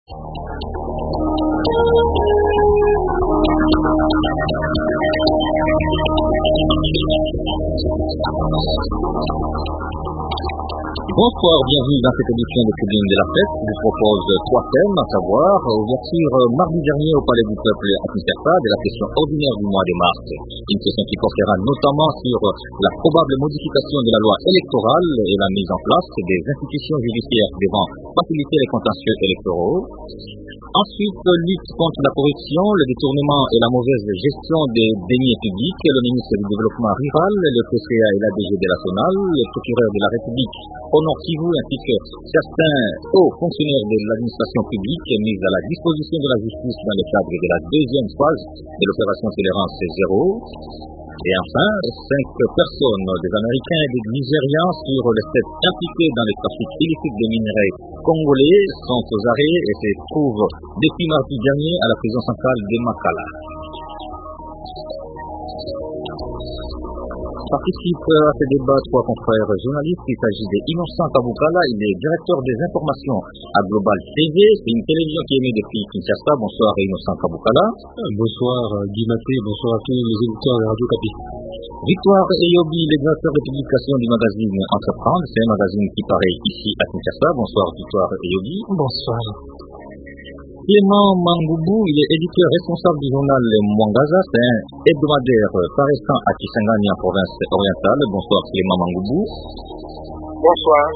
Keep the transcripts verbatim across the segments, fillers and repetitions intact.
Bonsoir, bienvenue dans cette édition de Tribune de la Fête qui vous propose trois thèmes, à savoir ouverture mardi dernier au Palais du Peuple à Kinshasa de la session ordinaire du mois de mars, une session qui portera notamment sur la probable modification de la loi électorale et la mise en place des institutions judiciaires devant faciliter les contentieux électoraux. Ensuite, lutte contre la corruption, le détournement et la mauvaise gestion des deniers publics. Le ministre du Développement rural, le P C A et l'A D G de la Sonal, le procureur de la République, Honor Kivu, ainsi que certains hauts fonctionnaires de l'administration publique mis à la disposition de la justice dans le cadre de la deuxième phase de l'opération Tolérance Zéro. Et enfin, cinq personnes, des Américains et des Nigérians sur les sept impliqués dans les trafics illicites de minerais congolais sont aux arrêts et se trouvent depuis mardi dernier à la prison centrale de Makala. Participent à ce débat trois confrères journalistes. Il s'agit d'Innocent Kabukala, il est directeur des informations à Global T V. C'est une télévision qui est émise depuis Kinshasa. Bonsoir Innocent Kabukala. Bonsoir Guy Maté, bonsoir à tous les éditeurs de Radio Kapi. Victoire Eyobi, le directeur de publication du magazine Entreprendre. C'est un magazine qui paraît ici à Kinshasa. Bonsoir Victoire Eyobi. Bonsoir. Clément Mangoubou, il est éditeur responsable du journal Mwangaza, c'est un hebdomadaire paraissant à Kisangani en province orientale. Bonsoir Clément Mangoubou. Bonsoir.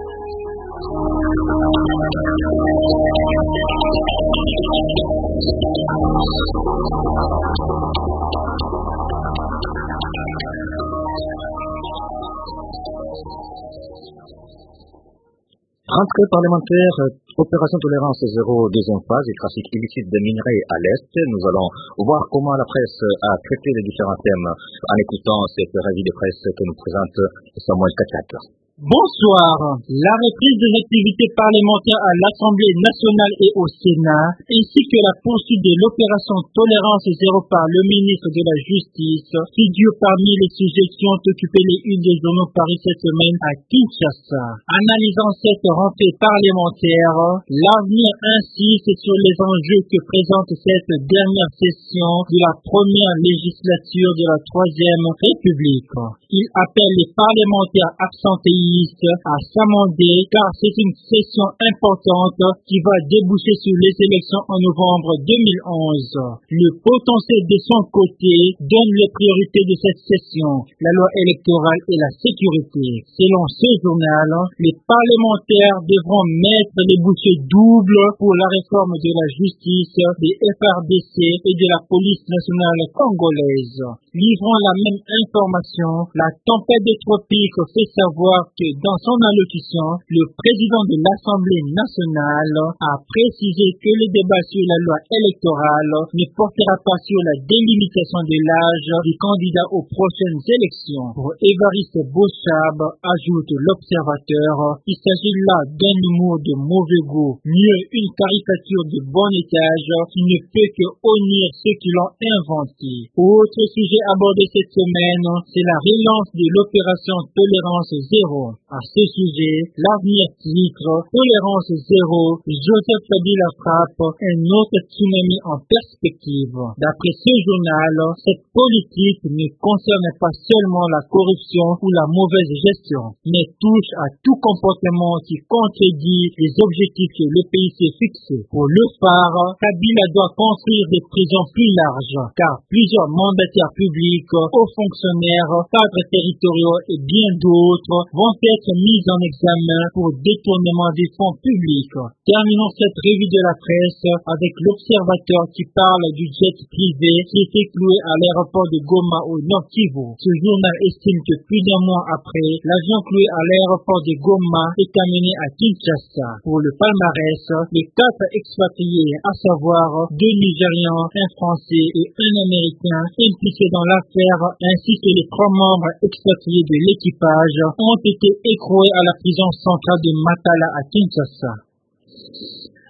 Rentrée parlementaire, opération Tolérance Zéro, deuxième phase, et trafic illicite de minerais à l'Est. Nous allons voir comment la presse a traité les différents thèmes en écoutant cette revue de presse que nous présente Samuel Kachak. Bonsoir. La reprise des activités parlementaires à l'Assemblée nationale et au Sénat, ainsi que la poursuite de l'opération Tolérance Zéro par le ministre de la Justice, figurent parmi les sujets qui ont occupé les unes des journaux Paris cette semaine à Kinshasa. Analysant cette rentrée parlementaire, l'avenir insiste sur les enjeux que présente cette dernière session de la première législature de la Troisième République. Il appelle les parlementaires absentéistes à s'amender car c'est une session importante qui va déboucher sur les élections en novembre deux mille onze. Le potentiel de son côté donne les priorités de cette session, la loi électorale et la sécurité. Selon ce journal, les parlementaires devront mettre les bouchées doubles pour la réforme de la justice, des F R D C et de la police nationale congolaise. Livrant la même information, la tempête des tropiques fait savoir que dans son allocution, le président de l'Assemblée nationale a précisé que le débat sur la loi électorale ne portera pas sur la délimitation de l'âge du candidat aux prochaines élections. Pour Évariste Bochab, ajoute l'observateur, il s'agit là d'un humour de mauvais goût, mieux une caricature de bon étage qui ne peut que honnir ceux qui l'ont inventé. Autre sujet abordé cette semaine, c'est la relance de l'opération Tolérance Zéro. À ce sujet, l'avenir titre Tolérance Zéro, Joseph Kabila frappe un autre tsunami en perspective. D'après ce journal, cette politique ne concerne pas seulement la corruption ou la mauvaise gestion, mais touche à tout comportement qui contredit les objectifs que le pays s'est fixés. Pour le phare, Kabila doit construire des prisons plus larges, car plusieurs mandataires publics, hauts fonctionnaires, cadres territoriaux et bien d'autres vont être mis en examen pour détournement des fonds publics. Terminons cette revue de la presse avec l'observateur qui parle du jet privé qui était cloué à l'aéroport de Goma au Nord Kivu. Ce journal estime que plus d'un mois après, l'avion cloué à l'aéroport de Goma est amené à Kinshasa. Pour le palmarès, les quatre expatriés, à savoir deux Nigérians, un Français et un Américain impliqués dans l'affaire, ainsi que les trois membres expatriés de l'équipage, ont été écroués à la prison centrale de Makala à Kinshasa.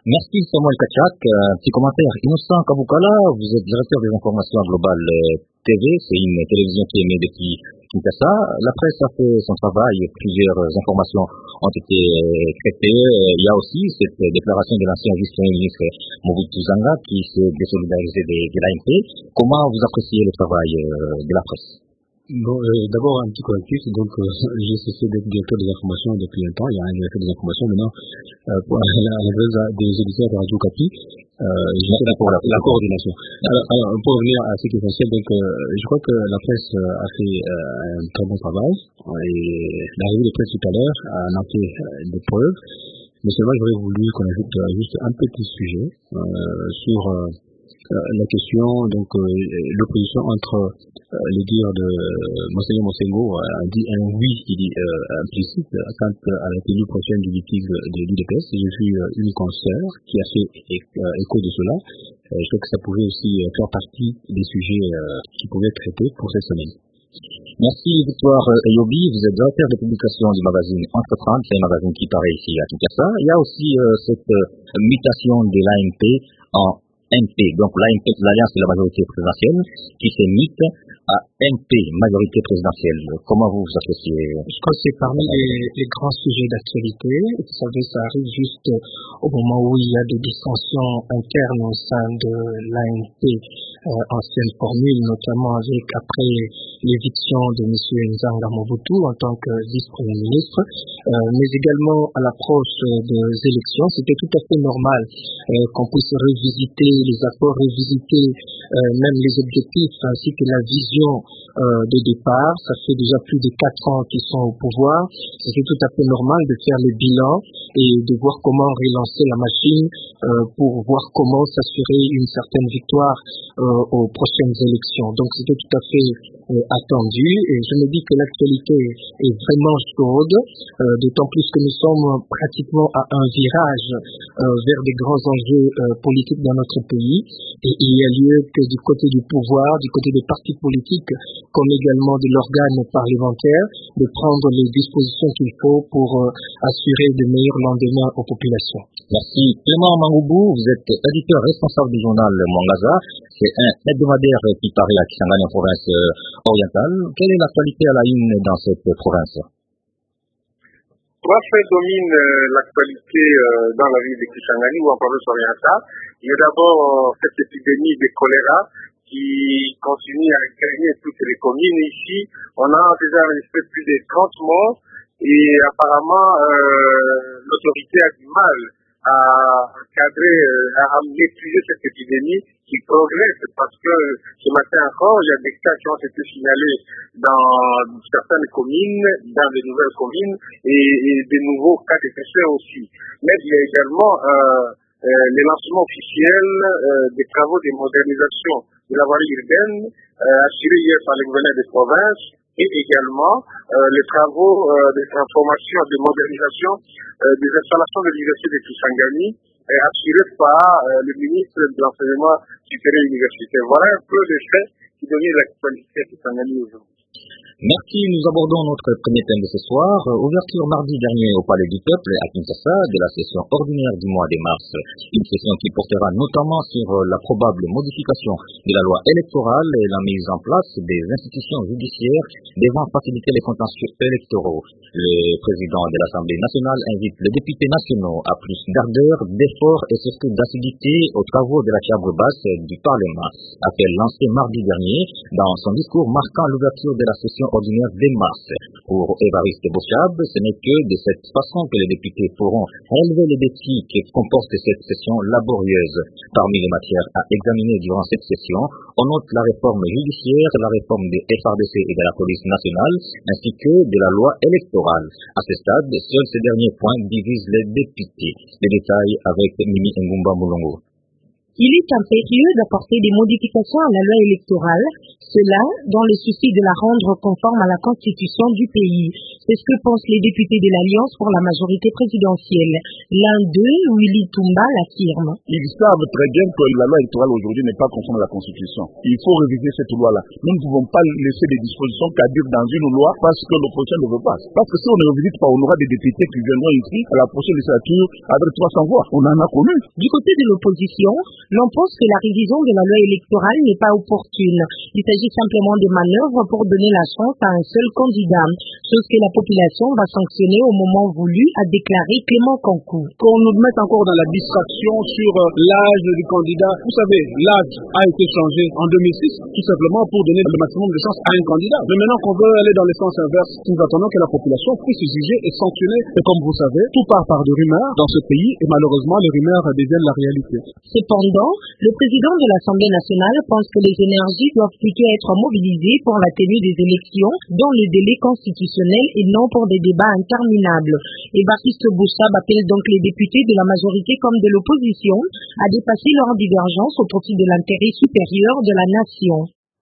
Merci Samuel Kachak. Un petit commentaire. Innocent Kabukala, vous êtes directeur des informations à Global T V, c'est une télévision qui est née depuis Kinshasa. La presse a fait son travail, plusieurs informations ont été traitées. Il y a aussi cette déclaration de l'ancien vice-premier ministre Mobutu Zanga qui s'est désolidarisé de, de l'A M P. Comment vous appréciez le travail de la presse? Bon, euh, d'abord un petit correctif, donc euh, j'ai cessé d'être directeur des informations depuis un temps, il y a un directeur des informations maintenant euh, pour la, la, la des éditeurs de Radio Capi, euh, je suis là pour la, la coordination. Alors, alors, pour revenir à ce qui est essentiel, donc euh, je crois que la presse a fait euh, un très bon travail, et l'arrivée de presse tout à l'heure a marqué euh, des preuves, mais seulement j'aurais voulu qu'on ajoute euh, juste un petit sujet euh, sur euh, la question, donc euh, l'opposition entre euh, les dires de Monseigneur Monsengo, a dit un oui, il dit euh, implicite, quant à la tenue prochaine du litige de l'U D P S. Je suis euh, une consoeur qui a fait euh, écho de cela. Euh, je trouve que ça pouvait aussi euh, faire partie des sujets euh, qui pouvaient être traités pour cette semaine. Merci Victoire Eyobi, vous êtes directeur de publication du magazine Entre trente, c'est un magazine qui paraît ici à Kinshasa. Il y a aussi euh, cette euh, mutation de l'A M P en M P, donc l'A M P, l'Alliance de la majorité présidentielle, qui s'est mute à M P, majorité présidentielle. Comment vous vous associez? Je crois que c'est parmi les, les grands sujets d'actualité. Vous savez, ça arrive juste au moment où il y a des dissensions internes au sein de l'A M P, euh, ancienne formule, notamment avec, après l'éviction de M. Nzanga Mobutu en tant que vice-premier ministre, euh, mais également à l'approche des élections. C'était tout à fait normal euh, qu'on puisse revisiter les accords, revisiter euh, même les objectifs ainsi que la vision euh, de départ. Ça fait déjà plus de quatre ans qu'ils sont au pouvoir. C'est tout à fait normal de faire le bilan et de voir comment relancer la machine euh, pour voir comment s'assurer une certaine victoire euh, aux prochaines élections. Donc c'était tout à fait euh, attendu et je me dis que l'actualité est vraiment chaude, euh, d'autant plus que nous sommes pratiquement à un virage euh, vers des grands enjeux euh, politiques dans notre pays et il y a lieu que du côté du pouvoir, du côté des partis politiques comme également de l'organe parlementaire de prendre les dispositions qu'il faut pour euh, assurer de meilleurs lendemains aux populations. Merci. Clément Mangoubou, vous êtes éditeur responsable du journal Mwangaza. C'est un hebdomadaire qui paraît à Kisangani en province euh, orientale. Quelle est l'actualité à la une dans cette province? Trois faits dominent euh, l'actualité euh, dans la ville de Kisangani ou en province orientale. Il y a d'abord euh, cette épidémie de choléra qui continue à gagner toutes les communes. Ici, on a déjà enregistré plus de trente morts et apparemment euh, l'autorité a du mal à encadrer, euh, à maîtriser cette épidémie qui progresse parce que ce matin encore, il y a des cas qui ont été signalés dans certaines communes, dans de nouvelles communes et, et de nouveaux cas de décès aussi. Mais il y a également euh, euh, le lancement officiel euh, des travaux de modernisation de la voirie urbaine euh, assurés hier par le gouverneur des provinces et également euh, les travaux euh, de transformation, de modernisation euh, des installations de l'université de Kisangani euh, assurés par euh, le ministre de l'enseignement supérieur universitaire. Voilà un peu les faits qui dominent l'actualité à Kisangani aujourd'hui. Merci, nous abordons notre premier thème de ce soir. Ouverture mardi dernier au Palais du Peuple à Kinshasa de la session ordinaire du mois de mars. Une session qui portera notamment sur la probable modification de la loi électorale et la mise en place des institutions judiciaires devant faciliter les contentieux électoraux. Le président de l'Assemblée nationale invite les députés nationaux à plus d'ardeur, d'effort et surtout d'assiduité aux travaux de la Chambre basse du Parlement, a-t-elle lancé mardi dernier dans son discours marquant l'ouverture de la session ordinaire de mars. Pour Évariste Bochab, ce n'est que de cette façon que les députés pourront relever les défis que comporte cette session laborieuse. Parmi les matières à examiner durant cette session, on note la réforme judiciaire, la réforme des F R D C et de la police nationale, ainsi que de la loi électorale. À ce stade, seuls ces derniers points divisent les députés. Les détails avec Mimi Ngumba Moulongo. Il est impérieux d'apporter des modifications à la loi électorale, cela dans le souci de la rendre conforme à la constitution du pays. C'est ce que pensent les députés de l'Alliance pour la majorité présidentielle. L'un d'eux, Willy Tumba, l'affirme. Ils savent très bien que la loi électorale aujourd'hui n'est pas conforme à la constitution. Il faut réviser cette loi-là. Nous ne pouvons pas laisser des dispositions caduques dans une loi parce que l'opposition ne veut pas. Parce que si on ne revisite pas, on aura des députés qui viendront ici à la prochaine législature avec trois cents voix. On en a connu. Du côté de l'opposition, l'on pense que la révision de la loi électorale n'est pas opportune. Il s'agit simplement de manœuvres pour donner la chance à un seul candidat, chose que la population va sanctionner au moment voulu, a déclaré Clément Kankou. Qu'on nous mette encore dans la distraction sur l'âge du candidat. Vous savez, l'âge a été changé en deux mille six, tout simplement pour donner le maximum de chance à un candidat. Mais maintenant qu'on veut aller dans le sens inverse, nous attendons que la population puisse juger et sanctionner. Et comme vous savez, tout part par des rumeurs dans ce pays et malheureusement les rumeurs deviennent la réalité. Cependant, le président de l'Assemblée nationale pense que les énergies doivent plutôt être mobilisées pour la tenue des élections dans le délai constitutionnel et non pour des débats interminables. Évariste Bouchab appelle donc les députés de la majorité comme de l'opposition à dépasser leurs divergences au profit de l'intérêt supérieur de la nation.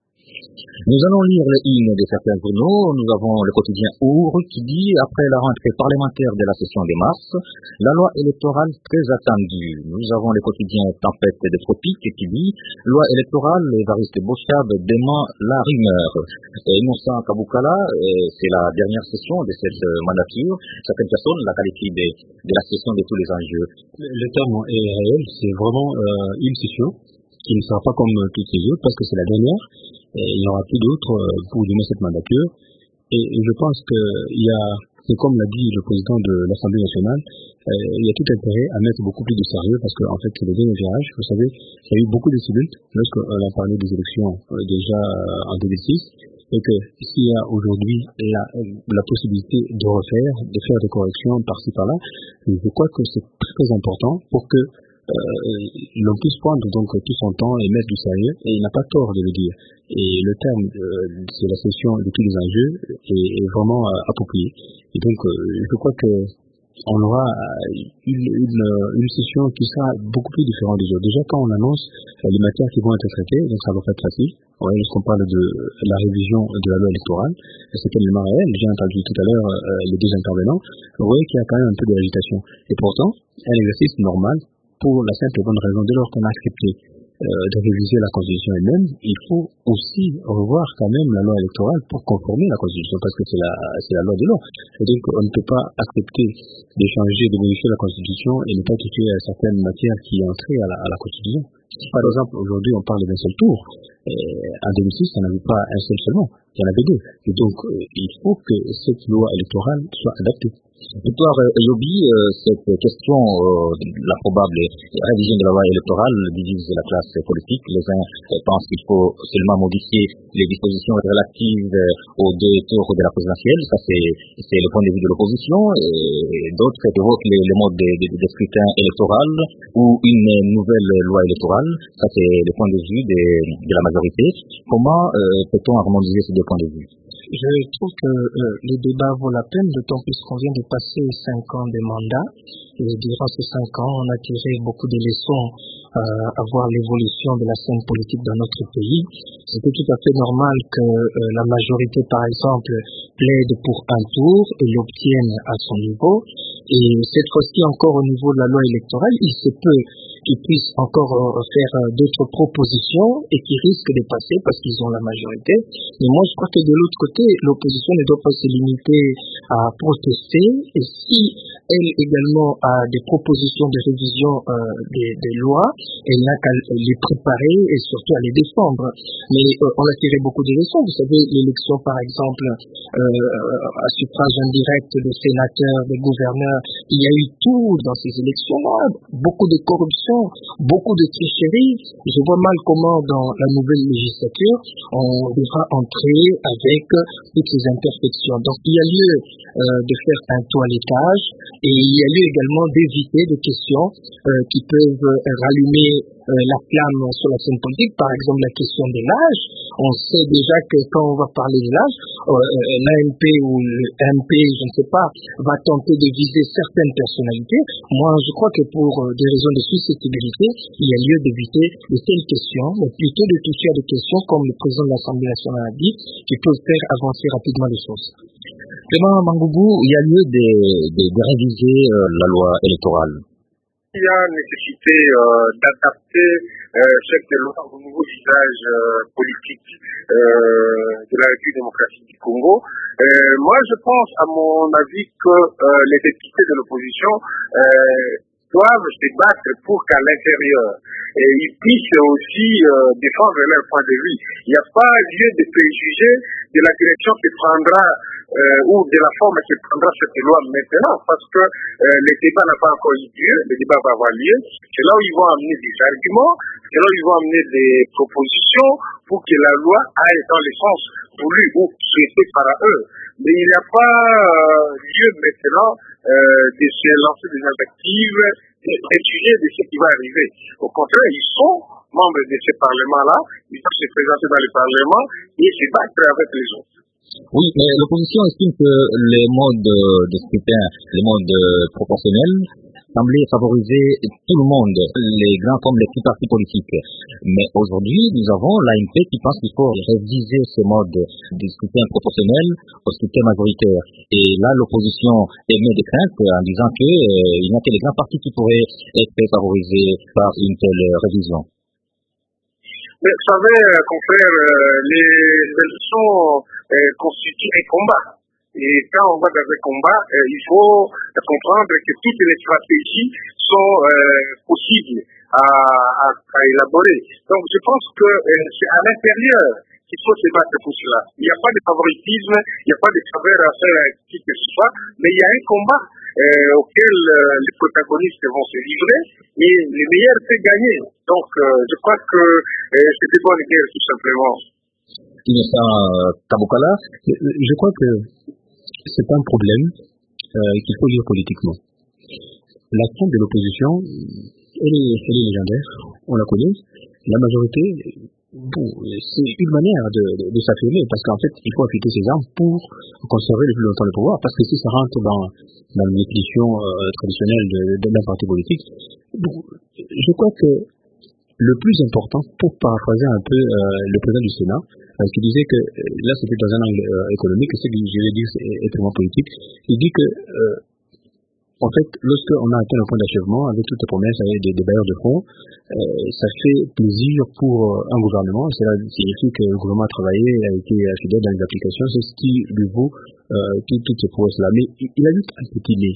Nous allons lire les hymnes de certains journaux. Nous avons le quotidien Our qui dit, après la rentrée parlementaire de la session de mars, la loi électorale très attendue. Nous avons le quotidien Tempête des Tropiques qui dit, loi électorale, Évariste Bouchab dément la rumeur. Et Innocent Kabukala, c'est la dernière session de cette mandature. Certaines personnes la qualifient de, de la session de tous les enjeux. Le terme est réel, c'est vraiment euh, une session qui ne sera pas comme toutes les autres parce que c'est la dernière. Et il n'y aura plus d'autres pour donner cette mandature. Et je pense qu'il y a, c'est comme l'a dit le président de l'Assemblée nationale, euh, il y a tout intérêt à mettre beaucoup plus de sérieux parce qu'en fait, c'est le dernier virage. Vous savez, il y a eu beaucoup d'incidents lorsqu'on a parlé des élections euh, déjà euh, en deux mille six. Et que s'il y a aujourd'hui la, la possibilité de refaire, de faire des corrections par-ci par-là, je crois que c'est très important pour que Euh, l'on puisse prendre donc tout son temps et mettre du sérieux, et il n'a pas tort de le dire. Et le terme euh, c'est la session de tous les enjeux est, est vraiment euh, approprié. Et donc euh, je crois que on aura une, une, une session qui sera beaucoup plus différente des autres. Déjà quand on annonce euh, les matières qui vont être traitées, donc ça va pas être facile. Ouais, lorsqu'on parle de la révision de la loi électorale, c'est tellement réel. J'ai entendu tout à l'heure euh, les deux intervenants. Vous voyez qu'il y a quand même un peu d'agitation. Et pourtant, un exercice normal pour la simple et bonne raison, dès lors qu'on a accepté euh, de réviser la Constitution elle-même, il faut aussi revoir quand même la loi électorale pour conformer la Constitution, parce que c'est la, c'est la loi de l'eau. Et donc, on ne peut pas accepter de changer, de modifier la Constitution et ne pas toucher à certaines matières qui entraient à la, à la Constitution. Par exemple, aujourd'hui, on parle d'un seul tour. Et en deux mille six, on n'avait pas un seul seulement, il y en avait deux. Et donc, euh, il faut que cette loi électorale soit adaptée. Victoire Yobi, euh, cette question euh, de la probable révision de la loi électorale divise la classe politique. Les uns euh, pensent qu'il faut seulement modifier les dispositions relatives euh, aux deux tours de la présidentielle. Ça, c'est, c'est le point de vue de l'opposition. Et d'autres évoquent les, les modes de, de, de scrutin électoral ou une nouvelle loi électorale. Ça, c'est le point de vue de, de la majorité. Comment euh, peut-on harmoniser ces deux points de vue? Je trouve que euh, les débats vaut la peine, d'autant plus qu'on vient de passer cinq ans de mandat. Et durant ces cinq ans, on a tiré beaucoup de leçons euh, à voir l'évolution de la scène politique dans notre pays. C'était tout à fait normal que euh, la majorité, par exemple, plaide pour un tour et l'obtienne à son niveau. Et cette fois-ci encore au niveau de la loi électorale, il se peut qu'ils puissent encore euh, faire euh, d'autres propositions et qui risquent de passer parce qu'ils ont la majorité. Mais moi, je crois que de l'autre côté, l'opposition ne doit pas se limiter à protester. Et si elle également a des propositions de révision euh, des, des lois, elle n'a qu'à les préparer et surtout à les défendre. Mais euh, on a tiré beaucoup de leçons. Vous savez, l'élection, par exemple, euh, à suffrage indirect des sénateurs, des gouverneurs, il y a eu tout dans ces élections-là. Beaucoup de corruption, beaucoup de tricherie. Je vois mal comment dans la nouvelle législature, on devra entrer avec toutes ces imperfections. Donc il y a lieu euh, de faire un toilettage et il y a lieu également d'éviter des questions euh, qui peuvent rallumer euh, la flamme sur la scène politique, par exemple la question de l'âge. On sait déjà que quand on va parler de l'âge, euh, l'A M P ou le M P, je ne sais pas, va tenter de viser certaines personnalités. Moi, je crois que pour euh, des raisons de susceptibilité, il y a lieu d'éviter de telles questions, mais plutôt de toucher à des questions comme le président de l'Assemblée nationale a dit, qui peuvent faire avancer rapidement les choses. Clément Mangoubou, il y a lieu de, de, de réviser euh, la loi électorale. Il y a nécessité euh, d'adapter euh, cette loi au nouveau visage euh, politique euh, de la République démocratique du Congo. Euh, moi, je pense, à mon avis, que euh, les députés de l'opposition euh, doivent se battre pour qu'à l'intérieur, et ils puissent aussi euh, défendre leur point de vue. Il n'y a pas lieu de préjuger de la direction qui prendra Euh, ou de la forme que prendra cette loi maintenant, parce que euh, le débat n'a pas encore eu lieu, le débat va avoir lieu. C'est là où ils vont amener des arguments, c'est là où ils vont amener des propositions pour que la loi aille dans le sens voulu ou souhaité par eux. Mais il n'y a pas euh, lieu maintenant euh, de se lancer des invectives et préjuger de ce qui va arriver. Au contraire, ils sont membres de ce Parlement-là, ils doivent se présenter dans le Parlement et se battre avec les autres. Oui, mais l'opposition estime que les modes de scrutin, les modes proportionnels, semblaient favoriser tout le monde, les grands comme les petits partis politiques. Mais aujourd'hui, nous avons l'A M P qui pense qu'il faut réviser ce mode de scrutin proportionnel au scrutin majoritaire. Et là, l'opposition émet des craintes en disant qu'il euh, n'y a que les grands partis qui pourraient être favorisés par une telle révision. Mais vous savez, confrère, les élections euh, constituent un combat. Et quand on va dans un combat, euh, il faut comprendre que toutes les stratégies sont euh, possibles à, à, à élaborer. Donc je pense que euh, c'est à l'intérieur qu'il faut se battre pour cela. Il n'y a pas de favoritisme, il n'y a pas de faveur à faire à qui que ce soit, mais il y a un combat euh, auquel euh, les protagonistes vont se livrer et le meilleur peut gagner. Donc euh, je crois que euh, c'est des bonnes guerres tout simplement. Innocent Kabokala, je crois que c'est pas un problème euh, qu'il faut lire politiquement. L'action de l'opposition, elle est, elle est légendaire, on la connaît. La majorité, bon, c'est une manière de, de, de s'affirmer, parce qu'en fait, il faut appliquer ses armes pour conserver le plus longtemps le pouvoir, parce que si ça rentre dans, dans la définition euh, traditionnelle de, de d'un parti politique, bon, je crois que le plus important, pour paraphraser un peu euh, le président du Sénat, euh, qui disait que, euh, là c'était dans un angle euh, économique, et ce que je vais dire c'est extrêmement politique, il dit que, euh, en fait, lorsqu'on a atteint le point d'achèvement, avec toutes les promesses, avec des, des bailleurs de fonds, euh, ça fait plaisir pour euh, un gouvernement, cela signifie que le gouvernement a travaillé, a été fidèle dans les applications, c'est ce qui lui vaut euh, toutes, toutes ces promesses-là. Mais il, il ajoute un petit nez.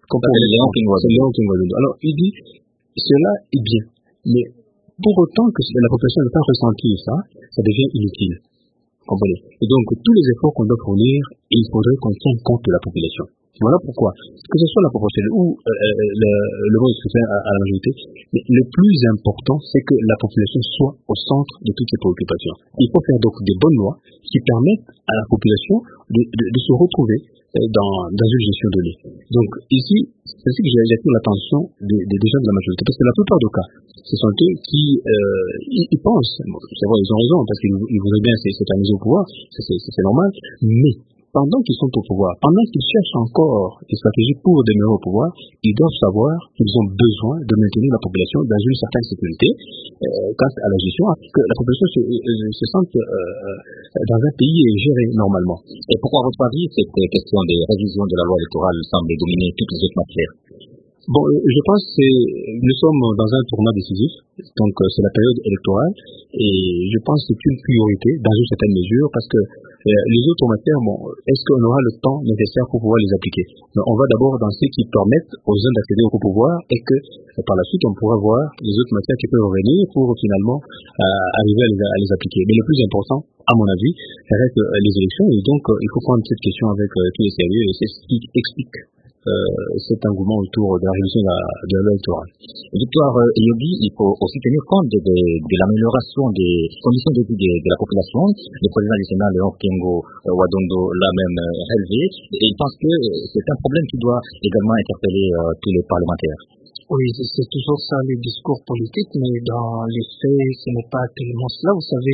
C'est Léon Kingozondo. Alors, il dit, cela est bien, mais pour autant que la population ne pas ressentir ça, ça devient inutile. Comprenez? Et donc, tous les efforts qu'on doit fournir, il faudrait qu'on tienne compte de la population. Voilà pourquoi, que ce soit la proportionnelle ou euh, le, le mot expressé à, à la majorité, mais le plus important, c'est que la population soit au centre de toutes ces préoccupations. Il faut faire donc des bonnes lois qui permettent à la population de, de, de se retrouver dans, dans une gestion donnée. Donc ici, c'est ce que j'attire l'attention des, des, des gens de la majorité, parce que la plupart des cas, ce sont eux qui euh, ils, ils pensent, bon, c'est vrai, ils ont raison, parce qu'ils ils voudraient bien s'éterniser au pouvoir, c'est normal, mais pendant qu'ils sont au pouvoir, pendant qu'ils cherchent encore des stratégies pour demeurer au pouvoir, ils doivent savoir qu'ils ont besoin de maintenir la population dans une certaine sécurité euh, quant à la gestion, afin que la population se, euh, se sente euh, dans un pays géré normalement. Et pourquoi, à votre avis, cette question des révisions de la loi électorale semble dominer toutes les autres matières? Bon, je pense que nous sommes dans un tournant décisif, donc c'est la période électorale, et je pense que c'est une priorité dans une certaine mesure, parce que euh, les autres matières, bon, est-ce qu'on aura le temps nécessaire pour pouvoir les appliquer? Donc, on va d'abord dans ce qui permettent aux jeunes d'accéder au pouvoir, et que euh, par la suite, on pourra voir les autres matières qui peuvent revenir pour finalement euh, arriver à les, à les appliquer. Mais le plus important, à mon avis, ça reste euh, les élections, et donc euh, il faut prendre cette question avec euh, tous les sérieux, et c'est ce qui explique Euh, cet engouement autour de la révision de la, de la loi électorale. Victoire euh, Yobi, il faut aussi tenir compte de, de, de l'amélioration des conditions de vie de, de la population. Le président du Sénat, Léon Kengo euh, Wadondo, l'a même euh, relevé, et il pense que euh, c'est un problème qui doit également interpeller euh, tous les parlementaires. Oui, c'est toujours ça le discours politique, mais dans les faits, ce n'est pas tellement cela. Vous savez,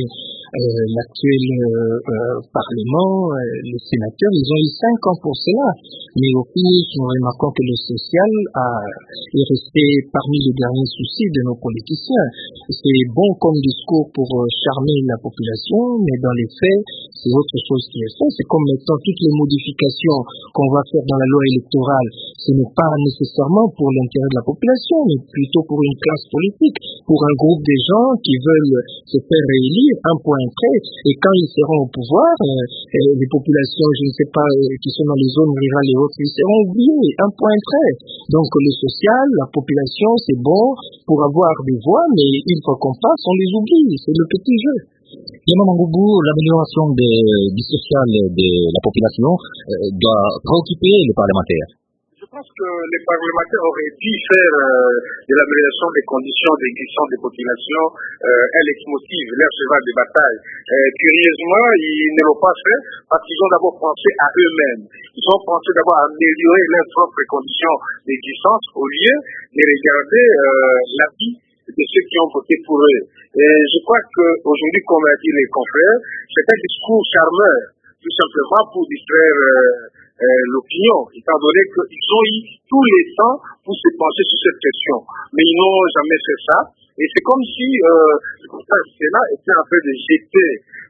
euh, l'actuel euh, euh, Parlement, euh, les sénateurs, ils ont eu cinq ans pour cela. Mais au fil, nous remarquons que le social a, est resté parmi les derniers soucis de nos politiciens. C'est bon comme discours pour euh, charmer la population, mais dans les faits, c'est autre chose qui est fait. C'est comme maintenant toutes les modifications qu'on va faire dans la loi électorale, ce n'est pas nécessairement pour l'intérêt de la population, mais plutôt pour une classe politique, pour un groupe de gens qui veulent se faire réélire un point près, et quand ils seront au pouvoir, euh, les populations, je ne sais pas, euh, qui sont dans les zones rurales et autres, ils seront oubliés, un point près. Donc le social, la population, c'est bon pour avoir des voix, mais une fois qu'on passe, on les oublie, c'est le petit jeu. Yama Mangoubou, l'amélioration du social de la population euh, doit préoccuper les parlementaires. Je pense que les parlementaires auraient dû faire euh, de l'amélioration des conditions d'existence des populations euh, un leitmotiv, leur cheval de bataille. Euh, curieusement, ils ne l'ont pas fait parce qu'ils ont d'abord pensé à eux-mêmes. Ils ont pensé d'abord à améliorer leurs propres conditions d'existence au lieu de regarder euh, la vie de ceux qui ont voté pour eux. Et je crois qu'aujourd'hui, comme a dit les confrères, c'est un discours charmeur, tout simplement pour distraire euh, euh, l'opinion, étant donné qu'ils ont eu tous les temps pour se pencher sur cette question. Mais ils n'ont jamais fait ça. Et c'est comme si euh, le Sénat était en train de jeter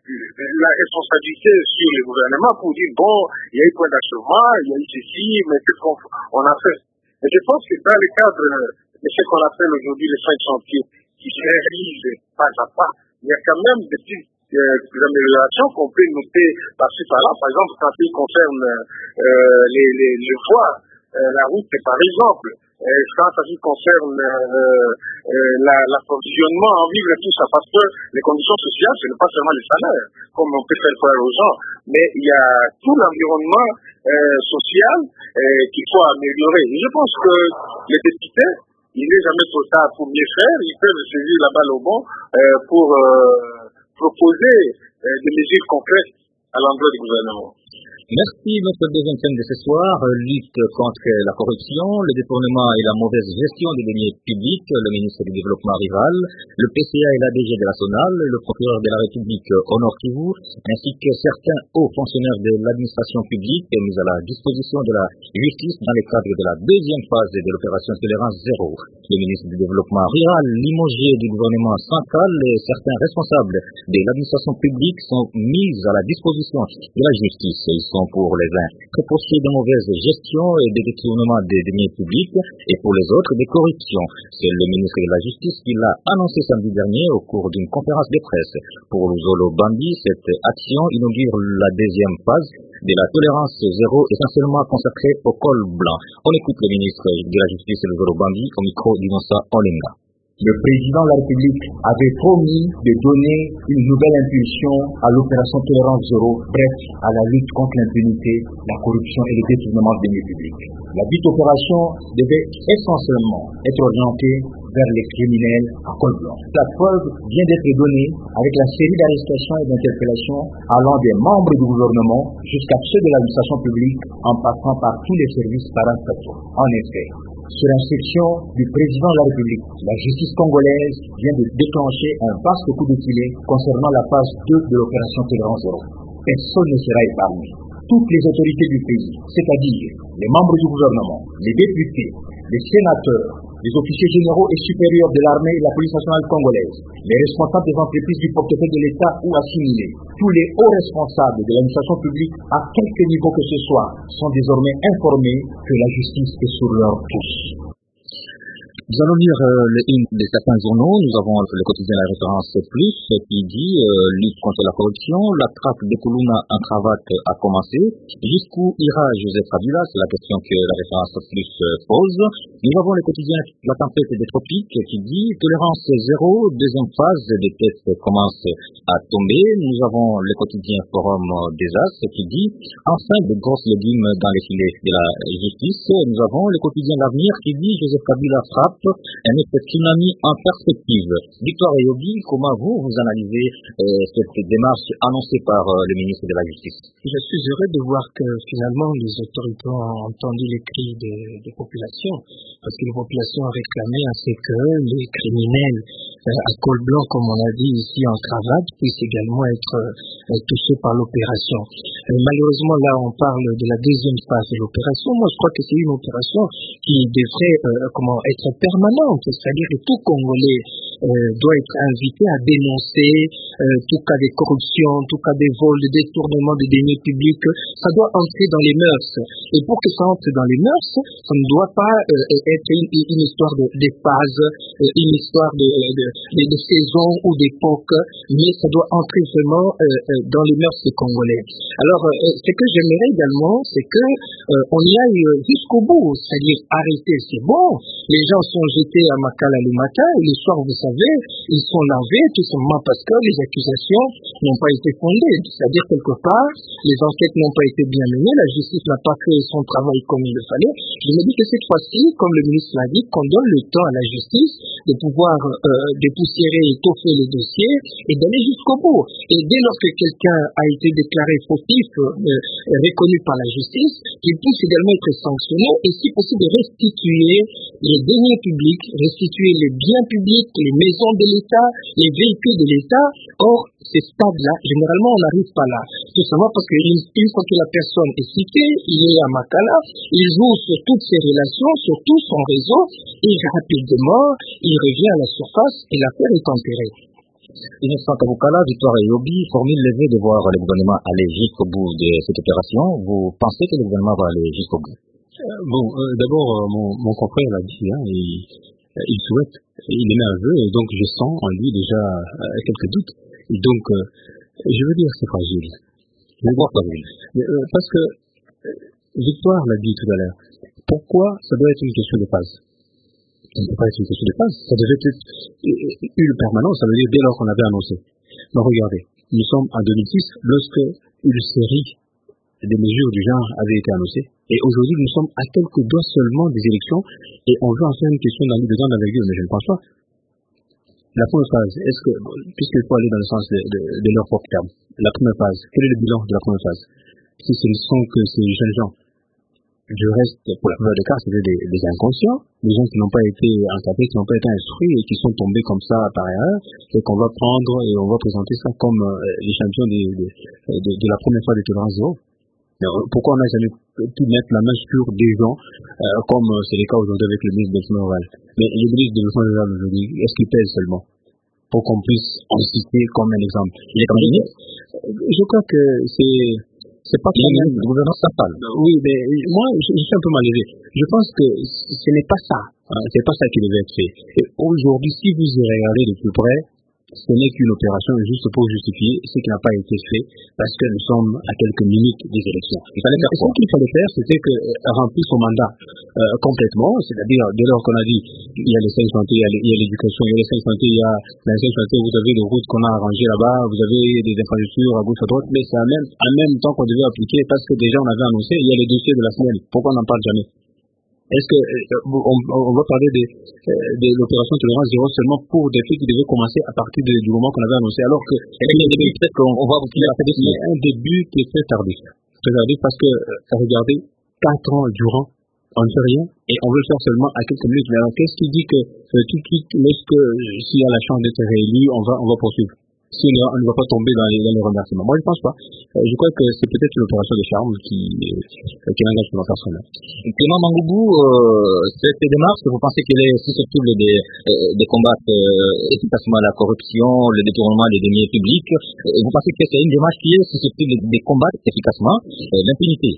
la responsabilité sur le gouvernement pour dire, bon, il y a eu point d'achèvement, il y a eu ceci, mais qu'est-ce qu'on on a fait? Et je pense que dans le cadre de ce qu'on appelle aujourd'hui les cinq chantiers, qui se réalisent pas à pas, il y a quand même des petites euh, améliorations qu'on peut noter par-ci par-là. Par exemple, quand il concerne euh, les, les, les voies, euh, la route, par exemple, euh, quand ça concerne euh, euh, l'approvisionnement en vivres et tout ça, parce que les conditions sociales, ce n'est pas seulement les salaires, comme on peut faire croire aux gens, mais il y a tout l'environnement euh, social euh, qu'il faut améliorer. Et je pense que les députés, il n'est jamais trop tard pour mieux faire. Ils peuvent saisir la balle au bon euh, pour euh, proposer euh, des mesures concrètes à l'endroit du gouvernement. Merci. Notre deuxième thème de ce soir, lutte contre la corruption, le détournement et la mauvaise gestion des deniers publics, le ministre du Développement rural, le P C A et l'A D G de la SONAL, le procureur de la République au Nord Kivu, ainsi que certains hauts fonctionnaires de l'administration publique mis à la disposition de la justice dans le cadre de la deuxième phase de l'opération Tolérance Zéro. Le ministre du Développement rural, limogé du gouvernement central et certains responsables de l'administration publique sont mis à la disposition de la justice. Ils sont pour les uns préposés de mauvaise gestion et de détournement des deniers publics et pour les autres des corruptions. C'est le ministre de la Justice qui l'a annoncé samedi dernier au cours d'une conférence de presse. Pour Zolo Bandi, cette action inaugure la deuxième phase de la tolérance zéro essentiellement consacrée au col blanc. On écoute le ministre de la Justice, Zolo Bandi, au micro d'Innocent Olenga. Le président de la République avait promis de donner une nouvelle impulsion à l'opération Tolérance Zéro, bref, à la lutte contre l'impunité, la corruption et le détournement des deniers publics. La dite opération devait essentiellement être orientée vers les criminels à col blanc. La preuve vient d'être donnée avec la série d'arrestations et d'interpellations allant des membres du gouvernement jusqu'à ceux de l'administration publique en passant par tous les services parastataux. En effet, sur instruction du président de la République, la justice congolaise vient de déclencher un vaste coup de filet concernant la phase deux de l'opération Tolérance Zéro. Personne ne sera épargné. Toutes les autorités du pays, c'est-à-dire les membres du gouvernement, les députés, les sénateurs, les officiers généraux et supérieurs de l'armée et de la police nationale congolaise, les responsables des entreprises du portefeuille de l'État ou assimilés, tous les hauts responsables de l'administration publique, à quelque niveau que ce soit, sont désormais informés que la justice est sur leur touche. Nous allons lire euh, le, une de certains journaux. Nous avons le quotidien La Référence Plus qui dit euh, lutte contre la corruption, la traque de Koulouna en cravate a commencé. Jusqu'où ira Joseph Kabila? C'est la question que La Référence Plus euh, pose. Nous avons le quotidien La Tempête des Tropiques qui dit tolérance zéro, deuxième phase des tests commence à tomber. Nous avons le quotidien Forum des As qui dit enfin de grosses légumes dans les filets de la justice. Nous avons le quotidien L'Avenir qui dit Joseph Kabila frappe un effet tsunami en perspective. Victoire Eyobi, comment vous, vous analysez euh, cette démarche annoncée par euh, le ministre de la Justice? Je suis heureux de voir que finalement les autorités ont entendu les cris des, des populations, parce que les populations ont réclamé à ce que les criminels euh, à col blanc, comme on a dit ici en cravate, puissent également être euh, touchés par l'opération. Euh, malheureusement, là, on parle de la deuxième phase de l'opération. Moi, je crois que c'est une opération qui devrait euh, comment être permanente, c'est-à-dire que tout Congolais euh, doit être invité à dénoncer euh, tout cas de corruption, tout cas de vol, de détournement des deniers publics. Ça doit entrer dans les mœurs. Et pour que ça entre dans les mœurs, ça ne doit pas euh, être une, une histoire de, de phase, euh, une histoire de, de, de, de saison ou d'époque, mais ça doit entrer vraiment euh, euh, dans les mœurs des Congolais. Alors, euh, ce que j'aimerais également, c'est que euh, on y aille jusqu'au bout, c'est-à-dire arrêter, c'est bon. Les gens sont jetés à Makala le matin et le soir, vous savez, ils sont lavés tout simplement parce que les accusations n'ont pas été fondées. C'est-à-dire quelque part, les enquêtes n'ont pas été bien menées, la justice n'a pas fait son travail comme il le fallait. Je me dis que cette fois-ci, comme le ministre l'a dit, qu'on donne le temps à la justice de pouvoir euh, dépoussiérer et étoffer les dossiers et d'aller jusqu'au bout. Et dès lors que quelqu'un a été déclaré fautif, euh, reconnu par la justice, il puisse également être sanctionné et si possible restituer les deniers publics, restituer les biens publics, les maisons de l'État, les véhicules de l'État. Or, ces stades-là, généralement, on n'arrive pas là. Tout simplement parce qu'une fois que la personne est citée, il est à Makala, il joue sur toutes ses relations, sur tout son réseau, et rapidement, il revient à la surface et l'affaire est enterrée. Innocent Kabukala, Victoire Eyobi, formule levée de voir le gouvernement aller jusqu'au bout de cette opération. Vous pensez que le gouvernement va aller jusqu'au bout? euh, Bon, euh, d'abord, euh, mon, mon confrère l'a dit, hein, il, il souhaite, il est nerveux, et donc je sens en lui déjà euh, quelques doutes. Et donc, euh, je veux dire, c'est fragile. Pourquoi fragile? euh, Parce que, euh, Victoire l'a dit tout à l'heure, pourquoi ça doit être une question de phase? Ça ne peut pas être une question de phase, ça devait être une permanence, ça veut dire dès lors qu'on avait annoncé. Donc regardez, nous sommes en deux mille six, lorsque une série de mesures du genre avait été annoncée, et aujourd'hui nous sommes à quelques doigts seulement des élections, et on veut en faire une question dedans d'envergure, mais je ne pense pas. La première phase, est-ce que, puisqu'il faut aller dans le sens de, de, de leur propre terme, la première phase, quel est le bilan de la première phase? Si ce ne sont que ces jeunes gens, du reste, pour la plupart des cas, c'était des, des inconscients, des gens qui n'ont pas été encadrés, qui n'ont pas été instruits et qui sont tombés comme ça par erreur, et qu'on va prendre et on va présenter ça comme euh, les champions de, de, de, de la première phase de tolérance zéro. Alors, pourquoi on n'a jamais pu mettre la main sur des gens, euh, comme euh, c'est le cas aujourd'hui avec le ministre de développement rural? Mais le ministre de développement rural aujourd'hui, est-ce qu'il pèse seulement pour qu'on puisse en citer comme un exemple? Il est comme ministre. Je crois que c'est c'est pas qu'il y a une gouvernance centrale. Oui, mais moi, je, je suis un peu mal élevé. Je pense que ce n'est pas ça. Hein, c'est pas ça qui devait être fait. Et aujourd'hui, si vous y regardez de plus près, ce n'est qu'une opération juste pour justifier ce qui n'a pas été fait parce que nous sommes à quelques minutes des élections. Il fallait faire ce qu'il fallait faire, c'était que euh, remplir son mandat euh, complètement, c'est-à-dire dès lors qu'on a dit il y a les cinq santé, il y a l'éducation, il y a les cinq santé, il y a les cinq santé, vous avez des routes qu'on a arrangées là-bas, vous avez des infrastructures à gauche à droite, mais c'est en même, en même temps qu'on devait appliquer parce que déjà on avait annoncé, il y a les dossiers de la semaine. Pourquoi on n'en parle jamais? Est-ce que euh, on, on va parler de, euh, de l'opération tolérance zéro seulement pour des faits qui devaient commencer à partir de, du moment qu'on avait annoncé, alors que un début peut-être qu'on va vous dire un début qui est très tardif, très tardif parce que euh, regardez, quatre ans durant, on ne fait rien et on veut le faire seulement à quelques minutes. Mais alors qu'est-ce qui dit que euh, tout de suite, lorsque euh, s'il y a la chance d'être réélu, on va on va poursuivre? Si on, on ne va pas tomber dans les, dans les remerciements. Moi, je ne pense pas. Euh, je crois que c'est peut-être une opération de charme qui, euh, qui n'engage pas personne. Clément Mangoubou, euh, cette démarche, vous pensez qu'elle est susceptible de, euh, de combattre euh, efficacement la corruption, le détournement des deniers publics? euh, Vous pensez que c'est une démarche qui est susceptible de, de combattre efficacement euh, l'impunité?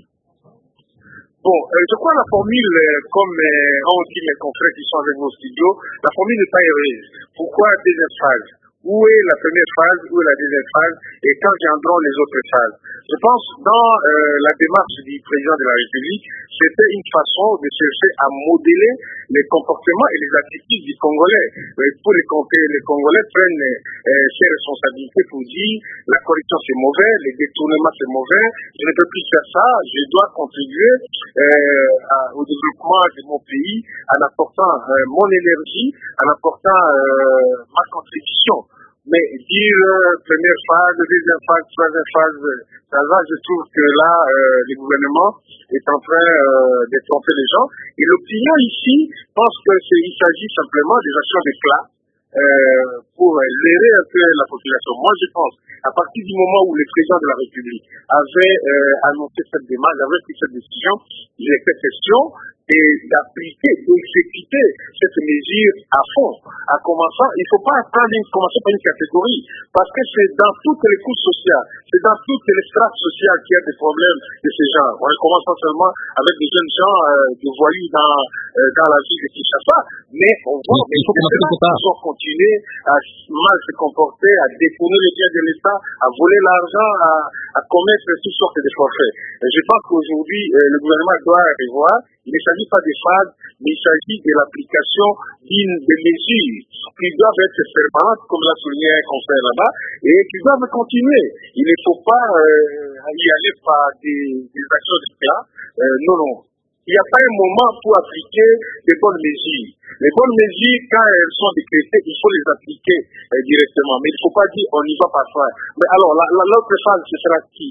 Bon, euh, je crois la formule, euh, comme euh, ont dit mes confrères qui sont avec vos studios, la formule n'est pas heureuse. Pourquoi deuxième phase? Où est la première phase, où est la deuxième phase, et quand viendront les autres phases. Je pense dans euh, la démarche du président de la République, c'était une façon de chercher à modeler les comportements et les attitudes du Congolais. Mais pour les, les Congolais prennent euh, ses responsabilités pour dire la corruption c'est mauvais, les détournements c'est mauvais, je ne peux plus faire ça, je dois contribuer euh, à, au développement de mon pays en apportant euh, mon énergie, en apportant euh, ma contribution. Mais dire euh, première phase, deuxième phase, troisième phase, ça va, je trouve que là, euh, le gouvernement est en train euh, de tromper les gens. Et l'opinion ici pense qu'il s'agit simplement des actions d'éclat euh, pour lérer un peu la population. Moi, je pense, à partir du moment où le président de la République avait euh, annoncé cette démarche, avait pris cette décision, il était question et d'appliquer, d'exécuter cette mesure à fond. En commençant, il ne faut pas prendre une, commencer par une catégorie, parce que c'est dans toutes les couches sociales, c'est dans toutes les strates sociales qu'il y a des problèmes de ce genre. On commence pas seulement avec des jeunes gens, euh, des voyous dans, euh, dans la ville de Kinshasa, mais on voit il faut qu'ils ont continué à mal se comporter, à détourner les biens de l'État, à voler l'argent, à, à commettre toutes sortes de forfaits. Et je pense qu'aujourd'hui, euh, le gouvernement doit revoir. Il ne s'agit pas des phases, mais il s'agit de l'application d'une des mesures qui doivent être permanentes, comme l'a souligné un conseil là-bas, et qui doivent continuer. Il ne faut pas euh, y aller par des, des actions d'éclat. Euh, non, non. Il n'y a pas un moment pour appliquer les bonnes mesures. Les bonnes mesures, quand elles sont décrétées, il faut les appliquer euh, directement. Mais il ne faut pas dire on y va par phase. Mais alors, la, la, l'autre phase, ce sera qui?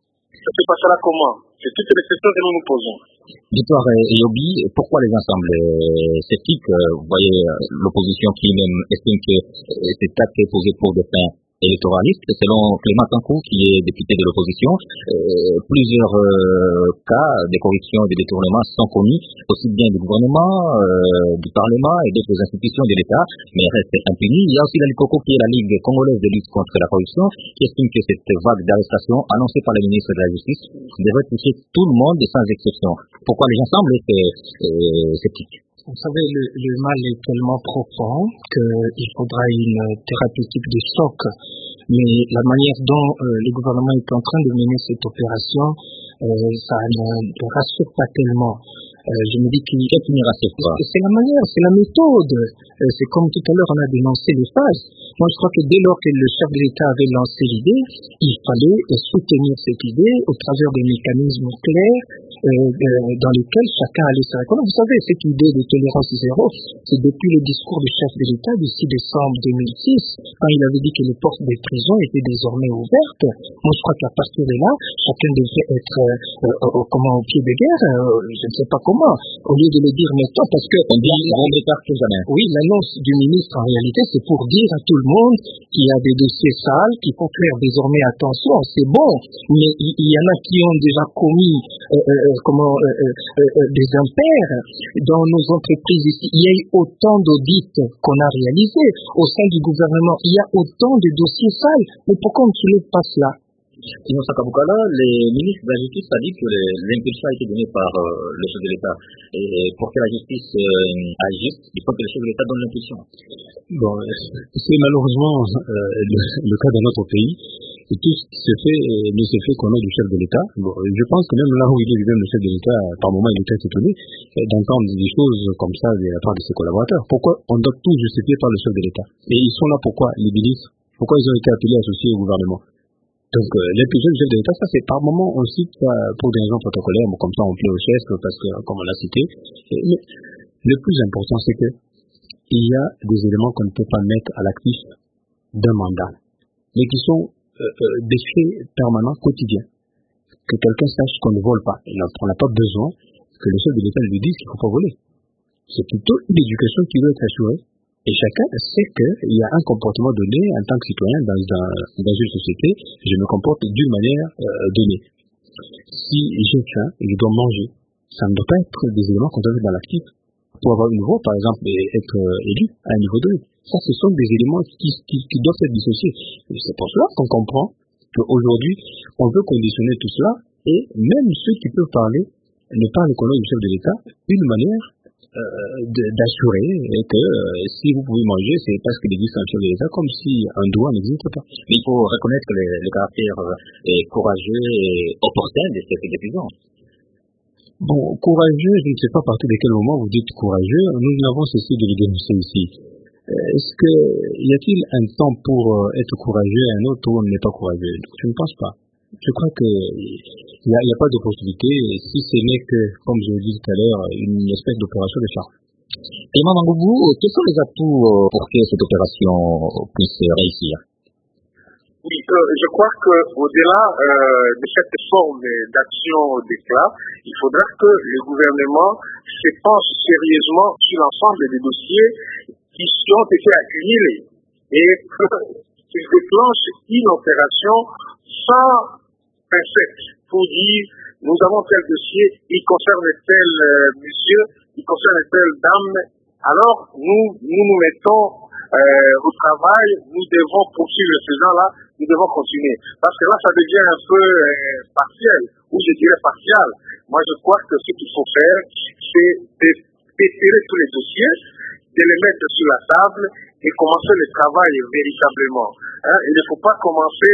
Ça se passera comment? C'est toutes les questions que nous nous posons. Victoire et Yobi, pourquoi les ensembles sceptiques? Vous voyez l'opposition qui même estime que cet acte est posé pour des fins électoralistes. Selon Clément Tankou, qui est député de l'opposition, euh, plusieurs euh, cas de corruption et de détournement sont commis, aussi bien du gouvernement, euh, du Parlement et d'autres institutions de l'État, mais restent impunis. Il y a aussi la LICOCO, qui est la Ligue congolaise de lutte contre la corruption, qui estime que cette vague d'arrestation annoncée par le ministre de la Justice devrait toucher tout le monde sans exception. Pourquoi les gens semblent euh, sceptiques? Vous savez, le, le mal est tellement profond qu'il faudra une thérapeutique de choc. Mais la manière dont euh, le gouvernement est en train de mener cette opération, euh, ça ne rassure pas tellement. Euh, je me dis qu'il Qu'est-ce qui ne rassure pas? C'est la manière, c'est la méthode. Euh, c'est comme tout à l'heure on a dénoncé les phases. Moi je crois que dès lors que le chef de l'État avait lancé l'idée, il fallait soutenir cette idée au travers des mécanismes clairs euh, dans lesquels chacun allait se reconnaître. Vous savez, cette idée de tolérance zéro, c'est depuis le discours du chef de l'État du six décembre deux mille six, quand il avait dit que les portes des prisons étaient désormais ouvertes. Moi je crois qu'à partir de là, chacun devrait être euh, euh, comment, au pied de guerre, euh, je ne sais pas comment, au lieu de le dire maintenant, parce que on dit on déclare plus jamais. Oui, l'annonce du ministre en réalité c'est pour dire à tout le monde qu'il y a des dossiers sales, qu'il faut faire désormais attention, c'est bon, mais il, il y en a qui ont déjà commis euh, euh, comment euh, euh, euh, des impairs dans nos entreprises ici. Il y a eu autant d'audits qu'on a réalisés au sein du gouvernement, il y a autant de dossiers sales, mais pourquoi on ne soulève pas cela? Innocent Kabukala, le ministre de la Justice a dit que l'impulsion a été donnée par euh, le chef de l'État. Et pour que la justice euh, agisse, il faut que le chef de l'État donne l'impulsion. Bon, c'est malheureusement euh, le, le cas dans notre pays. Et tout ce qui se fait euh, ne se fait qu'au nom du chef de l'État. Bon, je pense que même là où il est lui-même le chef de l'État, par moment il est très étonné euh, d'entendre des choses comme ça de la part de ses collaborateurs. Pourquoi on doit tout justifier par le chef de l'État? Et ils sont là pourquoi? Les ministres, pourquoi ils ont été appelés associés au gouvernement? Donc euh, l'impulsion du chef de l'État, ça c'est par moment on cite ça pour des raisons protocolaires, bon, comme ça on plaît au chef parce que comme on l'a cité. Mais le plus important c'est que il y a des éléments qu'on ne peut pas mettre à l'actif d'un mandat, mais qui sont euh, euh, des faits permanents, quotidiens. Que quelqu'un sache qu'on ne vole pas. Et on n'a pas besoin que le chef de l'État lui dise qu'il ne faut pas voler. C'est plutôt une éducation qui doit être assurée. Et chacun sait qu'il y a un comportement donné en tant que citoyen dans, un, dans une société. Je me comporte d'une manière euh, donnée. Si j'ai faim et je dois manger, ça ne doit pas être des éléments qu'on doit mettre dans l'actif. Pour avoir une voix, par exemple, et être euh, élu à un niveau donné. Ça, ce sont des éléments qui, qui, qui doivent être dissociés. Et c'est pour cela qu'on comprend qu'aujourd'hui, on veut conditionner tout cela, et même ceux qui peuvent parler ne parlent qu'au nom du chef de l'État d'une manière d'assurer que euh, si vous pouvez manger, c'est parce qu'il existe un chef de l'État, comme si un droit n'existe pas. Il faut reconnaître le, le caractère euh, courageux et opportun de cette décision. Bon, courageux, je ne sais pas à partir de quel moment vous dites courageux. Nous n'avons cessé de le dénoncer ici. Est-ce que y a-t-il un temps pour euh, être courageux et un autre où on n'est pas courageux? Je ne pense pas. Je crois que il n'y a, a pas de possibilité, si ce n'est que, comme je l'ai dit tout à l'heure, une espèce d'opération de charme. Et Maman Goubou, quels sont les atouts pour que cette opération puisse réussir? Oui, euh, je crois qu'au-delà euh, de cette forme d'action d'éclat, il faudra que le gouvernement se penche sérieusement sur l'ensemble des dossiers qui ont été accumulés et qu'il déclenche une opération sans préfet pour dire nous avons tel dossier, il concerne tel euh, monsieur, il concerne telle dame, alors nous nous, nous mettons euh, au travail, nous devons poursuivre ces gens-là, nous devons continuer. Parce que là, ça devient un peu euh, partiel, ou je dirais partial. Moi, je crois que ce qu'il faut faire, c'est d'étirer tous les dossiers, de les mettre sur la table et commencer le travail véritablement. Hein? Il ne faut pas commencer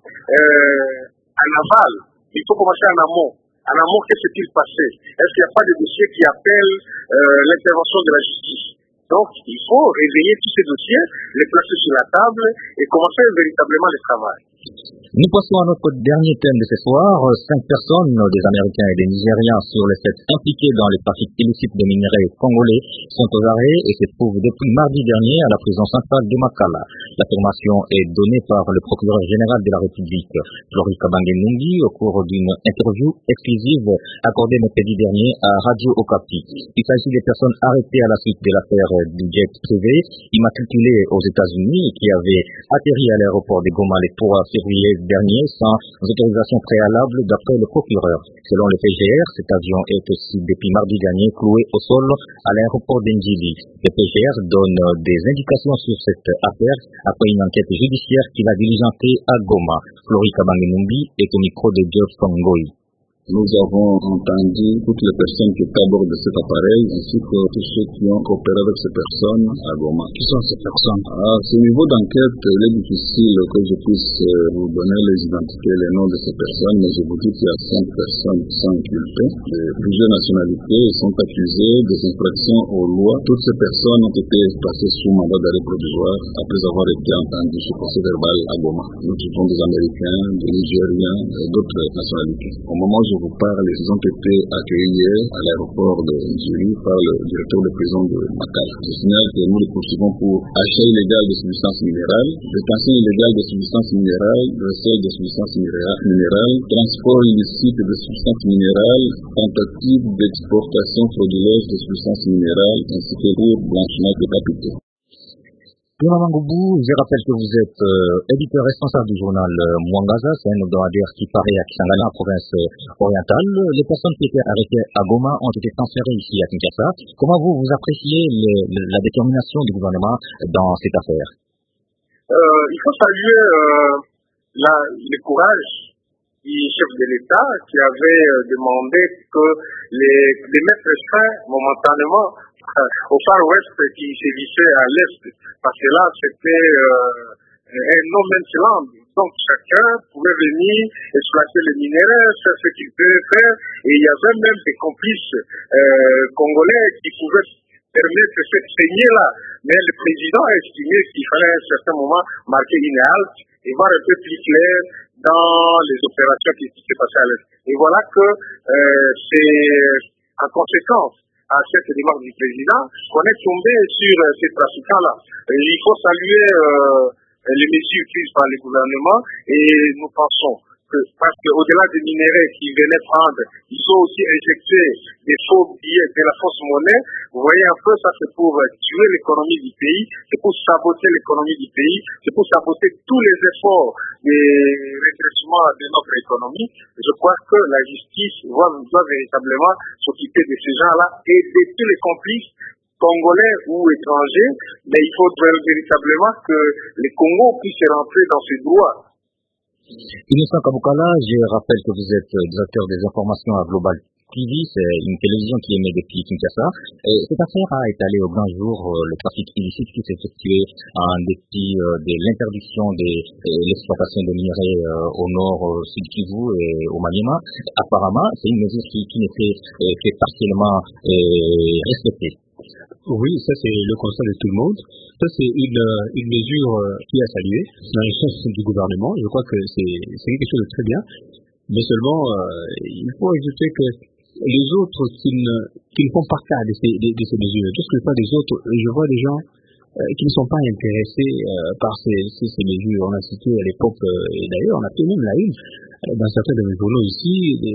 euh, en aval, il faut commencer en amont. En amont, qu'est-ce qui s'est-il passé? Est-ce qu'il n'y a pas de dossier qui appelle euh, l'intervention de la justice? Donc, il faut réveiller tous ces dossiers, les placer sur la table et commencer véritablement le travail. Nous passons à notre dernier thème de ce soir. Cinq personnes, des Américains et des Nigériens, sur les sept impliqués dans les trafics illicites de minerais congolais, sont aux arrêts et se trouvent depuis mardi dernier à la prison centrale de Makala. L'affirmation est donnée par le procureur général de la République, Flori Kabange Numbi, au cours d'une interview exclusive accordée mercredi dernier à Radio Okapi. Il s'agit des personnes arrêtées à la suite de l'affaire du jet privé immatriculé aux États-Unis qui avait atterri à l'aéroport de Goma le trois février dernier sans autorisation préalable d'après le procureur. Selon le P G R, cet avion est aussi depuis mardi dernier cloué au sol à l'aéroport d'Ndjili. Le P G R donne des indications sur cette affaire après une enquête judiciaire qu'il a diligentée à Goma. Flori Kabange Numbi est au micro de Geoff Kongoi. Nous avons entendu toutes les personnes qui étaient à bord de cet appareil, ainsi que tous ceux qui ont coopéré avec ces personnes à Goma. Qui sont ces personnes? À ce niveau d'enquête, il est difficile que je puisse vous donner les identités, les noms de ces personnes, mais je vous dis qu'il y a cinq personnes qui sont inculpées, de plusieurs nationalités, et sont accusées des infractions aux lois. Toutes ces personnes ont été placées sous mandat d'arrêt provisoire après avoir été entendues sous procès verbal à Goma. Nous trouvons des Américains, des Nigériens et d'autres nationalités. Au moment où je vous parle, ils ont été accueillis hier à l'aéroport de Ndjili par le directeur de prison de Makala. Je signale que nous les poursuivons pour achat illégal de substances minérales, détention illégale de substances minérales, recel de substances minérales, transport illicite de substances minérales, tentative d'exportation frauduleuse de substances minérales, ainsi que pour blanchiment de capitaux. Maman Goubou, je rappelle que vous êtes euh, éditeur responsable du journal euh, Mwangaza, c'est un hebdomadaire qui paraît à Kisangani, en province euh, orientale. Les personnes qui étaient arrêtées à Goma ont été transférées ici à Kinshasa. Comment vous, vous appréciez le, le, la détermination du gouvernement dans cette affaire? euh, Il faut saluer euh, la, le courage du chef de l'État qui avait euh, demandé que les, les mettre fin momentanément au Far West qui sévissait à l'Est, parce que là c'était euh, un no man's land. Donc chacun pouvait venir exploiter les minéraux, faire ce qu'il peut faire, et il y avait même des complices euh, congolais qui pouvaient permettre cette saignée-là. Mais le président a estimé qu'il fallait à un certain moment marquer une halte et voir un peu plus clair dans les opérations qui s'est passées à l'Est. Et voilà que euh, c'est en conséquence à cette démarche du président qu'on est tombé sur euh, ces trafiquants-là. Il faut saluer euh, les mesures prises par le gouvernement et nous pensons que, parce qu'au-delà des minéraux qui venaient prendre, ils ont aussi injecté des faux billets de la fausse monnaie. Vous voyez un peu, ça c'est pour tuer l'économie du pays, c'est pour saboter l'économie du pays, c'est pour saboter tous les efforts de redressement de notre économie. Je crois que la justice doit, doit véritablement s'occuper de ces gens-là et de tous les complices congolais ou étrangers, mais il faudrait véritablement que les Congos puissent rentrer dans ces droits. Innocent Kabukala, je rappelle que vous êtes directeur des informations à Global T V, c'est une télévision qui émet depuis Kinshasa. Et cette affaire a étalé au grand jour euh, le trafic illicite qui s'est effectué en dépit euh, de l'interdiction de euh, l'exploitation de minerais euh, au nord euh, sud Kivu et au Maniema. Apparemment, c'est une mesure qui, qui n'était euh, que partiellement euh, respectée. Oui, ça c'est le constat de tout le monde. Ça c'est une, une mesure qui a salué dans les sens du gouvernement. Je crois que c'est, c'est quelque chose de très bien. Mais seulement, euh, il faut ajouter que les autres qui ne, qui ne font pas cas de ces, de, de ces mesures, tout ce que je vois des autres, je vois des gens euh, qui ne sont pas intéressés euh, par ces, ces, ces mesures. On a cité à l'époque, euh, et d'ailleurs on a fait même la une, euh, dans certains de mes journaux ici,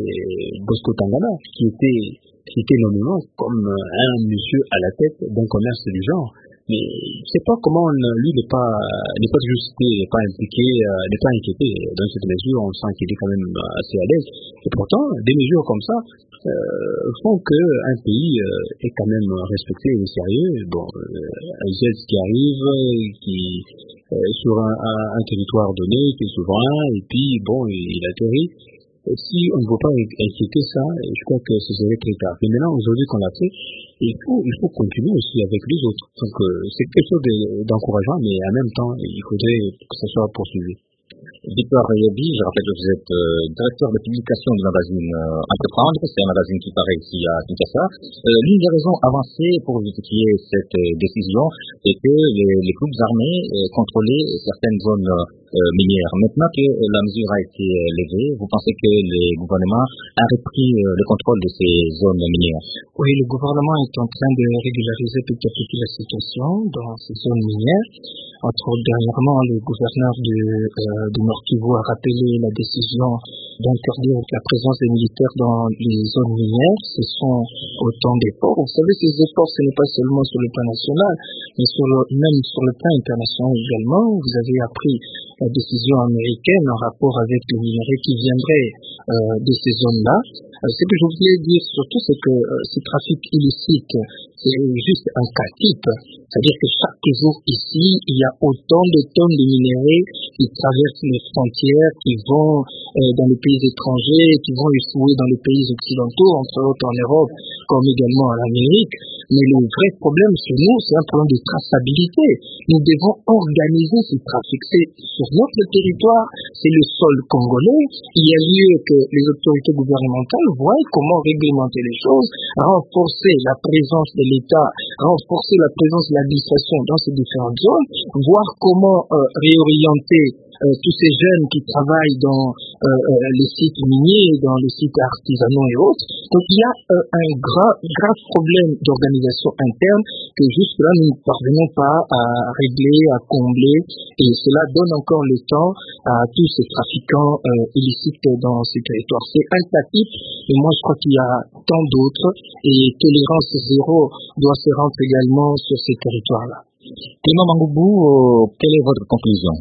Bosco Tangana, qui était cité nommément comme un monsieur à la tête d'un commerce du genre. Mais je ne sais pas comment lui n'est pas, n'est pas juste cité, n'est pas impliqué, euh, n'est pas inquiété. Dans cette mesure, on sent qu'il est quand même assez à l'aise. Et pourtant, des mesures comme ça euh, font qu'un pays euh, est quand même respecté et sérieux. Bon, euh, un jet qui arrive, qui euh, sur un, un, un territoire donné, qui est souverain, et puis bon, il atterrit. Si on ne veut pas inquiéter ça, je crois que ce serait très tard. Mais maintenant, aujourd'hui qu'on l'a fait, il faut, il faut continuer aussi avec les autres. Donc, euh, c'est quelque chose de, d'encourageant, mais en même temps, il faudrait que ça soit poursuivi. Victor Yobi, je rappelle que vous êtes euh, directeur de publication du magazine euh, Entreprendre, c'est un magazine qui paraît ici à Kinshasa. Euh, l'une des raisons avancées pour justifier cette euh, décision est que les, les groupes armés euh, contrôlaient certaines zones euh, minières. Maintenant que euh, la mesure a été euh, levée, vous pensez que le gouvernement a repris euh, le contrôle de ces zones minières? Oui, le gouvernement est en train de régulariser petit à petit la situation dans ces zones minières. Entre autres, dernièrement, le gouverneur de, euh, de Nord Kivu a rappelé la décision d'interdire la présence des militaires dans les zones minières. Ce sont autant d'efforts. Vous savez, ces efforts, ce n'est pas seulement sur le plan national, mais sur le, même sur le plan international également. Vous avez appris la décision américaine en rapport avec les minerais qui viendraient euh, de ces zones-là. Euh, ce que je voulais dire surtout, c'est que euh, ce trafic illicite, c'est juste un cas type. C'est-à-dire que chaque jour ici, il y a autant de tonnes de minerais qui traversent les frontières, qui vont euh, dans les pays étrangers, qui vont échouer dans les pays occidentaux, entre autres en Europe, comme également en Amérique. Mais le vrai problème sur nous, c'est un problème de traçabilité. Nous devons organiser ce trafic. C'est sur notre territoire, c'est le sol congolais. Il y a lieu que les autorités gouvernementales voient comment réglementer les choses, renforcer la présence de l'État, renforcer la présence de l'administration dans ces différentes zones, voir comment euh, réorienter euh, tous ces jeunes qui travaillent dans euh, euh, les sites miniers, dans les sites artisanaux et autres. Donc il y a euh, un grave, grave problème d'organisation interne que jusque-là nous ne parvenons pas à régler, à combler, et cela donne encore le temps à tous ces trafiquants euh, illicites dans ces territoires. C'est un cas type, et moi je crois qu'il y a tant d'autres, et tolérance zéro doit se rendre également sur ces territoires-là. Clément Mangoubou, quelle est votre conclusion?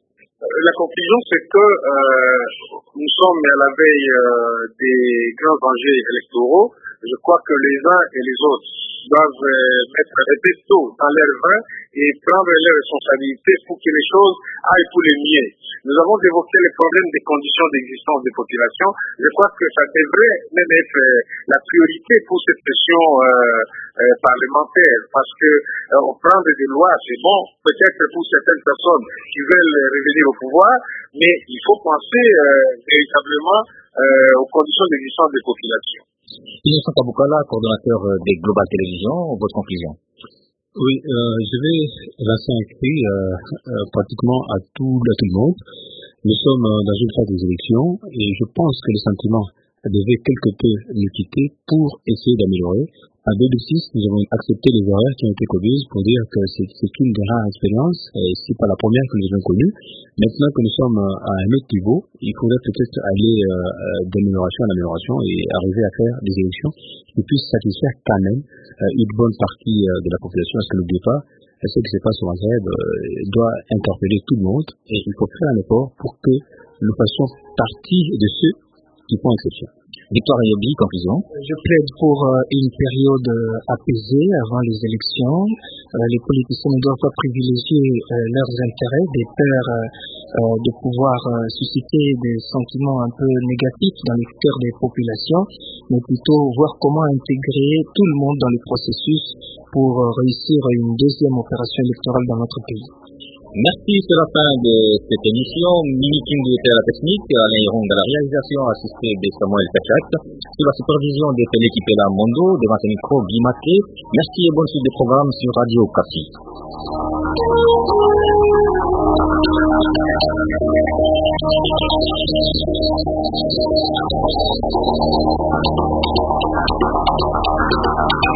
La conclusion, c'est que euh, nous sommes à la veille euh, des grands enjeux électoraux. Je crois que les uns et les autres doivent euh, mettre des pétaux dans leur vin et prendre leurs responsabilités pour que les choses aillent pour le mieux. Nous avons évoqué les problèmes des conditions d'existence des populations. Je crois que ça devrait même être euh, la priorité pour cette session euh, euh, parlementaire, parce que euh, prendre des lois, c'est bon, peut-être pour certaines personnes qui veulent revenir au pouvoir, mais il faut penser euh, véritablement euh, aux conditions d'existence des populations. Innocent Kabukala, coordonnateur des Global Télévision, votre conclusion? Oui, euh, je vais lancer un cri euh, euh, pratiquement à tout, à tout le monde. Nous sommes euh, dans une phase des élections et je pense que le sentiment devait quelque peu nous quitter pour essayer d'améliorer. En deux mille six, nous avons accepté les erreurs qui ont été commises pour dire que c'est, c'est une des rares expériences, et c'est pas la première que nous avons connue. Maintenant que nous sommes à un autre niveau, il faudrait peut-être aller euh, d'amélioration en amélioration et arriver à faire des élections qui puissent satisfaire quand même euh, une bonne partie euh, de la population. Parce que n'oubliez pas, ce qui se passe au Maghreb euh, doit interpeller tout le monde, et il faut faire un effort pour que nous fassions partie de ceux qui font exception. Victor Yobi, conclusion. Je plaide pour euh, une période euh, apaisée avant les élections. Euh, les politiciens ne doivent pas privilégier euh, leurs intérêts, des peurs euh, euh, de pouvoir euh, susciter des sentiments un peu négatifs dans les cœurs des populations, mais plutôt voir comment intégrer tout le monde dans le processus pour euh, réussir une deuxième opération électorale dans notre pays. Merci, c'est la fin de cette émission. Mimi Kindu était à la technique, Alain Hirong à la réalisation, assisté de Samuel Pechak, sous la supervision de l'équipe La Mondo, devant ce micro Guy Maté. Merci et bonne suite des programmes sur Radio Okapi.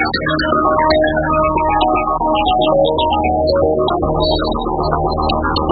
Thank you.